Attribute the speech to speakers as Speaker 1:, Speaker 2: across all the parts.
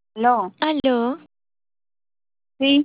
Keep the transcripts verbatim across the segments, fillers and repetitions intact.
Speaker 1: Aló,
Speaker 2: Aló,
Speaker 1: sí,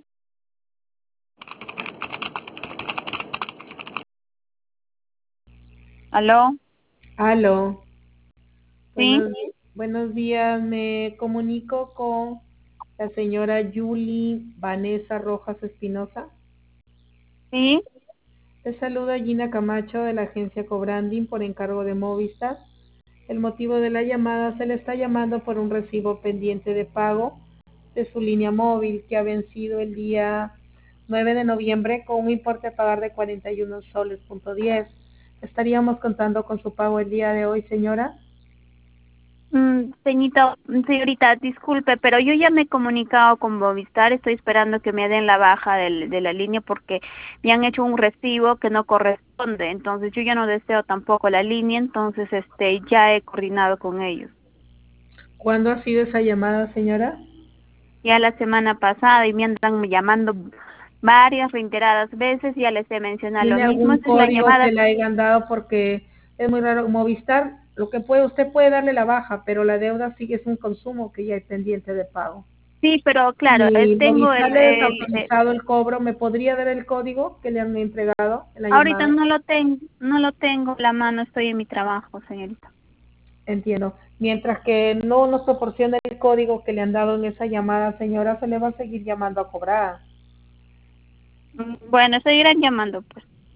Speaker 1: aló,
Speaker 3: Aló,
Speaker 1: sí,
Speaker 3: buenos, buenos días. Me comunico con la señora Yuli Vanessa Rojas Espinosa.
Speaker 1: sí,
Speaker 3: Le saluda Gina Camacho de la agencia Cobranding por encargo de Movistar. El motivo de la llamada: se le está llamando por un recibo pendiente de pago de su línea móvil que ha vencido el día nueve de noviembre con un importe a pagar de cuarenta y uno soles punto diez. Estaríamos contando con su pago el día de hoy, señora.
Speaker 1: mm, señorita, señorita, disculpe, pero yo ya me he comunicado con Movistar, estoy esperando que me den la baja del, de la línea porque me han hecho un recibo que no corresponde, entonces yo ya no deseo tampoco la línea, entonces este ya he coordinado con ellos.
Speaker 3: ¿Cuándo ha sido esa llamada, señora?
Speaker 1: Ya la semana pasada y me andan llamando varias reiteradas veces, ya les he mencionado lo
Speaker 3: ¿Tiene
Speaker 1: mismo,
Speaker 3: algún
Speaker 1: esta es la
Speaker 3: código
Speaker 1: llamada.
Speaker 3: que le hayan dado? Porque es muy raro. Movistar, lo que puede, usted puede darle la baja, pero la deuda sigue es un consumo que ya es pendiente de pago.
Speaker 1: Sí, pero claro, eh,
Speaker 3: Y
Speaker 1: tengo
Speaker 3: Movistar
Speaker 1: el,
Speaker 3: le ha
Speaker 1: el, el-
Speaker 3: desautorizado el cobro. ¿Me podría dar el código que le han entregado en la
Speaker 1: ahorita
Speaker 3: llamada?
Speaker 1: no lo tengo, no lo tengo a la mano, estoy en mi trabajo, señorita.
Speaker 3: Entiendo. Mientras que no nos proporcione el código que le han dado en esa llamada, señora, se le va a seguir llamando a cobrar.
Speaker 1: Mm, Bueno, seguirán llamando, pues.